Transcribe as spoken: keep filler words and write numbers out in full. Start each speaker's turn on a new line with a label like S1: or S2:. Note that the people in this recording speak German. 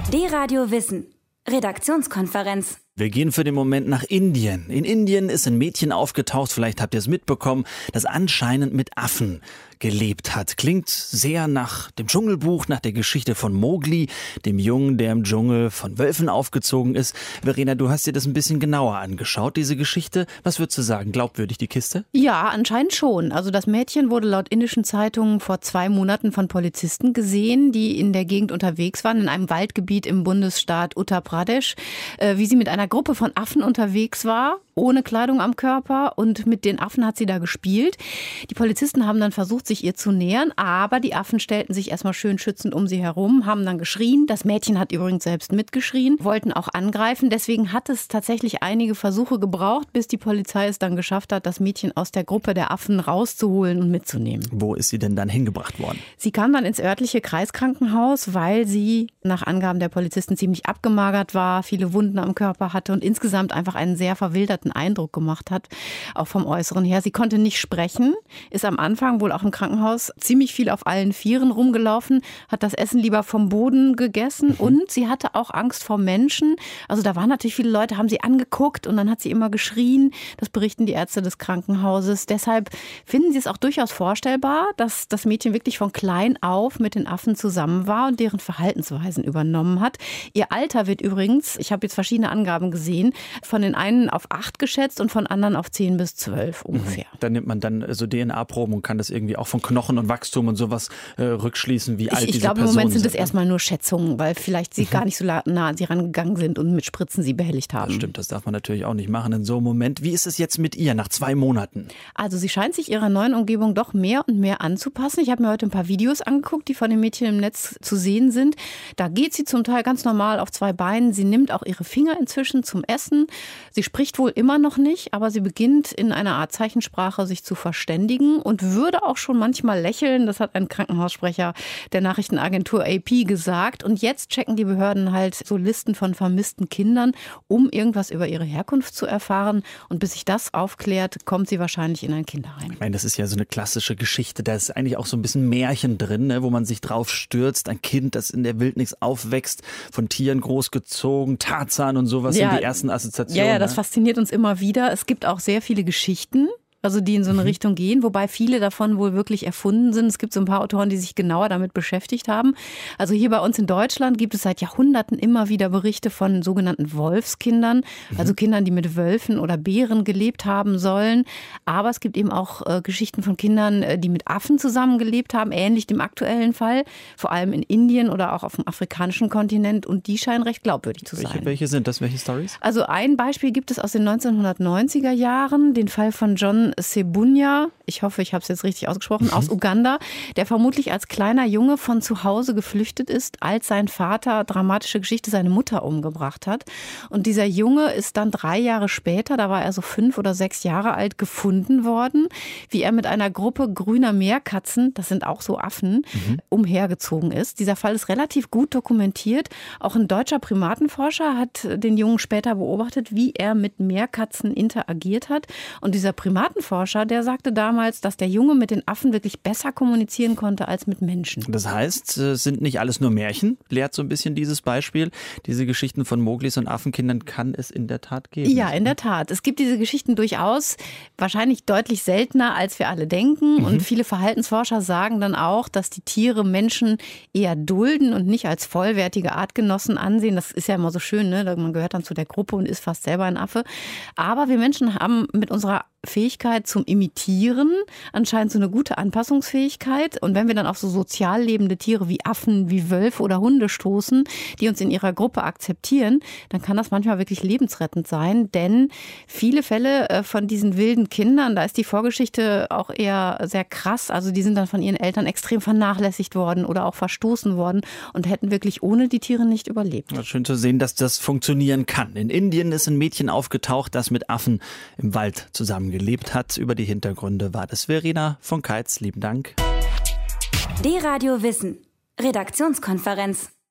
S1: D-Radio Wissen. Redaktionskonferenz.
S2: Wir gehen für den Moment nach Indien. In Indien ist ein Mädchen aufgetaucht, vielleicht habt ihr es mitbekommen, das anscheinend mit Affen gelebt hat. Klingt sehr nach dem Dschungelbuch, nach der Geschichte von Mowgli, dem Jungen, der im Dschungel von Wölfen aufgezogen ist. Verena, du hast dir das ein bisschen genauer angeschaut, diese Geschichte. Was würdest du sagen, glaubwürdig die Kiste?
S3: Ja, anscheinend schon. Also das Mädchen wurde laut indischen Zeitungen vor zwei Monaten von Polizisten gesehen, die in der Gegend unterwegs waren, in einem Waldgebiet im Bundesstaat Uttar Pradesh, äh, wie sie mit einer Gruppe von Affen unterwegs war, ohne Kleidung am Körper, und mit den Affen hat sie da gespielt. Die Polizisten haben dann versucht, sich ihr zu nähern, aber die Affen stellten sich erstmal schön schützend um sie herum, haben dann geschrien. Das Mädchen hat übrigens selbst mitgeschrien, wollten auch angreifen. Deswegen hat es tatsächlich einige Versuche gebraucht, bis die Polizei es dann geschafft hat, das Mädchen aus der Gruppe der Affen rauszuholen und mitzunehmen.
S2: Wo ist sie denn dann hingebracht worden?
S3: Sie kam dann ins örtliche Kreiskrankenhaus, weil sie nach Angaben der Polizisten ziemlich abgemagert war, viele Wunden am Körper hatte und insgesamt einfach einen sehr verwilderten Eindruck gemacht hat, auch vom Äußeren her. Sie konnte nicht sprechen, ist am Anfang wohl auch im Krankenhaus ziemlich viel auf allen Vieren rumgelaufen, hat das Essen lieber vom Boden gegessen mhm. und sie hatte auch Angst vor Menschen. Also da waren natürlich viele Leute, haben sie angeguckt und dann hat sie immer geschrien. Das berichten die Ärzte des Krankenhauses. Deshalb finden sie es auch durchaus vorstellbar, dass das Mädchen wirklich von klein auf mit den Affen zusammen war und deren Verhaltensweisen übernommen hat. Ihr Alter wird übrigens, ich habe jetzt verschiedene Angaben gesehen, von den einen auf acht geschätzt und von anderen auf zehn bis zwölf ungefähr.
S2: Mhm. Da nimmt man dann so D N A-Proben und kann das irgendwie auch von Knochen und Wachstum und sowas äh, rückschließen, wie alt
S3: ich, ich
S2: diese
S3: glaube,
S2: Personen sind.
S3: Im Moment sind es
S2: ne?
S3: erstmal nur Schätzungen, weil vielleicht sie mhm. gar nicht so nah an sie rangegangen sind und mit Spritzen sie behelligt haben.
S2: Das stimmt, das darf man natürlich auch nicht machen in so einem Moment. Wie ist es jetzt mit ihr nach zwei Monaten?
S3: Also sie scheint sich ihrer neuen Umgebung doch mehr und mehr anzupassen. Ich habe mir heute ein paar Videos angeguckt, die von den Mädchen im Netz zu sehen sind. Da geht sie zum Teil ganz normal auf zwei Beinen. Sie nimmt auch ihre Finger inzwischen zum Essen. Sie spricht wohl immer noch nicht, aber sie beginnt in einer Art Zeichensprache sich zu verständigen und würde auch schon manchmal lächeln. Das hat ein Krankenhaussprecher der Nachrichtenagentur A P gesagt. Und jetzt checken die Behörden halt so Listen von vermissten Kindern, um irgendwas über ihre Herkunft zu erfahren. Und bis sich das aufklärt, kommt sie wahrscheinlich in ein Kinderheim.
S2: Ich meine, das ist ja so eine klassische Geschichte. Da ist eigentlich auch so ein bisschen Märchen drin, ne, wo man sich drauf stürzt. Ein Kind, das in der Wildnis aufwächst, von Tieren großgezogen, Tarzan und sowas
S3: ja,
S2: sind die ersten Assoziationen.
S3: Ja, ja, das
S2: ne?
S3: fasziniert uns immer wieder. Es gibt auch sehr viele Geschichten, also die in so eine mhm. Richtung gehen, wobei viele davon wohl wirklich erfunden sind. Es gibt so ein paar Autoren, die sich genauer damit beschäftigt haben. Also hier bei uns in Deutschland gibt es seit Jahrhunderten immer wieder Berichte von sogenannten Wolfskindern, mhm. also Kindern, die mit Wölfen oder Bären gelebt haben sollen. Aber es gibt eben auch äh, Geschichten von Kindern, äh, die mit Affen zusammengelebt haben, ähnlich dem aktuellen Fall, vor allem in Indien oder auch auf dem afrikanischen Kontinent, und die scheinen recht glaubwürdig zu
S2: welche,
S3: sein.
S2: Welche sind das? Welche Stories?
S3: Also ein Beispiel gibt es aus den neunzehnhundertneunziger Jahren, den Fall von John Sebunya, ich hoffe, ich habe es jetzt richtig ausgesprochen, aus Uganda, der vermutlich als kleiner Junge von zu Hause geflüchtet ist, als sein Vater, dramatische Geschichte, seine Mutter umgebracht hat. Und dieser Junge ist dann drei Jahre später, da war er so fünf oder sechs Jahre alt, gefunden worden, wie er mit einer Gruppe grüner Meerkatzen, das sind auch so Affen, mhm. umhergezogen ist. Dieser Fall ist relativ gut dokumentiert. Auch ein deutscher Primatenforscher hat den Jungen später beobachtet, wie er mit Meerkatzen interagiert hat. Und dieser Primatenforscher Forscher, der sagte damals, dass der Junge mit den Affen wirklich besser kommunizieren konnte als mit Menschen.
S2: Das heißt, es sind nicht alles nur Märchen, lehrt so ein bisschen dieses Beispiel. Diese Geschichten von Mowglis und Affenkindern kann es in der Tat geben.
S3: Ja, in der Tat. Es gibt diese Geschichten durchaus, wahrscheinlich deutlich seltener, als wir alle denken. Mhm. Und viele Verhaltensforscher sagen dann auch, dass die Tiere Menschen eher dulden und nicht als vollwertige Artgenossen ansehen. Das ist ja immer so schön, ne? Man gehört dann zu der Gruppe und ist fast selber ein Affe. Aber wir Menschen haben mit unserer Fähigkeit zum Imitieren, anscheinend so eine gute Anpassungsfähigkeit. Und wenn wir dann auf so sozial lebende Tiere wie Affen, wie Wölfe oder Hunde stoßen, die uns in ihrer Gruppe akzeptieren, dann kann das manchmal wirklich lebensrettend sein. Denn viele Fälle von diesen wilden Kindern, da ist die Vorgeschichte auch eher sehr krass. Also die sind dann von ihren Eltern extrem vernachlässigt worden oder auch verstoßen worden und hätten wirklich ohne die Tiere nicht überlebt.
S2: Ja, schön zu sehen, dass das funktionieren kann. In Indien ist ein Mädchen aufgetaucht, das mit Affen im Wald zusammen gelebt hat. Über die Hintergründe war das Verena von Keitz. Lieben Dank.
S1: D-Radio Wissen. Redaktionskonferenz.